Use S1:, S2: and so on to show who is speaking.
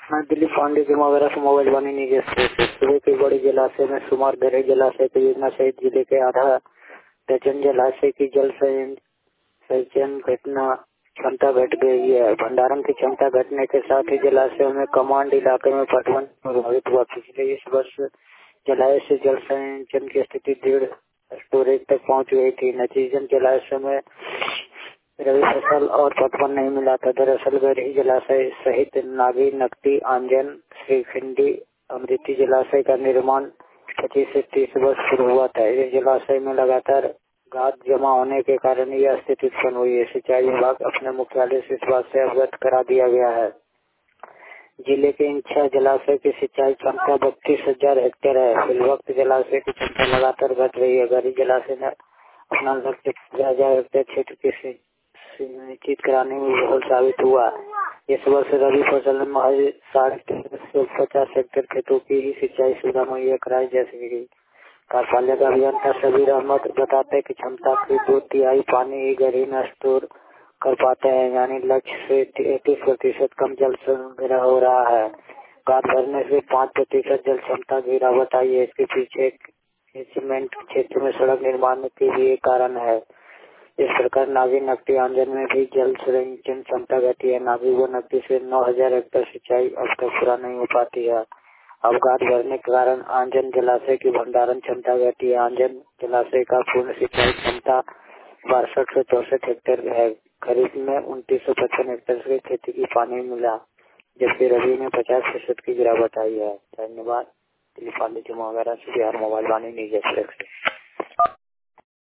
S1: हाँ, दिलीप पांडे जमा वगैरह से मोबाइल बनी नहीं। जैसे सुबह के बड़े जलाशय में सुमार दरे जलाशय की योजना सहित जिले के आधा दर्जन जलाशय की जल संचयन घटना क्षमता घट गई है। भंडारण की क्षमता घटने के साथ ही जलाशयों में कमांड इलाके में पटवन प्रभावित हुआ। पिछले इस वर्ष जलाशय से जल संचयन की स्थिति 1.5 स्टोरेज तक पहुंच गई थी। नतीजन जलाशय में रबी फसल और पटवन नहीं मिला था। दरअसल गरी जलाशय सहित नागी, नकटी, आंजन, श्रीखंडी, अमृति जलाशय का निर्माण 25 से 30 वर्ष पूर्व हुआ था। इस जलाशय में लगातार गाद जमा होने के कारण यह स्थिति उत्पन्न हुई है। सिंचाई विभाग अपने मुख्यालय से इस बात से अवगत करा दिया गया है। जिले के इन 6 जलाशय की सिंचाई क्षमता 32,000 हेक्टेयर है। फिलवक्त जलाशय की क्षमता लगातार घट रही है। गरी जलाशय ने अपना लक्ष्य 15,000 हेक्टेयर क्षेत्र की सुनिश्चित कराने में विफल साबित हुआ। इस वर्ष रबी फसल में महज 13.5 से 50 हेक्टेयर खेतों की ही सिंचाई सुविधा मुहैया कराई जा सकेगी। कार्यपालक अभियंता सबीर अहमद बताते हैं कि क्षमता की 2/3 पानी ही गरी में स्टोर कर पाते हैं, यानी लक्ष्य से 33% कम जल संग्रह हो रहा है। गाद भरने से 5% जल क्षमता गिरावट आई है। इसके पीछे सीमेंट क्षेत्र में सड़क निर्माण के भी एक कारण है। इस प्रकार नागी, नकटी, आंजन में भी जल संचयन क्षमता घटी है। नागी व नकटी से 9,000 हेक्टेयर सिंचाई अब तक पूरा नहीं हो पाती है। अब गाद भरने के कारण आंजन जलाशय की भंडारण क्षमता घटी है। आंजन जलाशय का पूर्ण सिंचाई क्षमता 62 से 64 हेक्टेयर है। खरीफ में 2955 हेक्टेयर से खेती की पानी मिला, जबकि रबी में 50% की गिरावट आई है। धन्यवाद। दिलीप पांडे जमा वगैरह से Bihar mobile Vaani news express.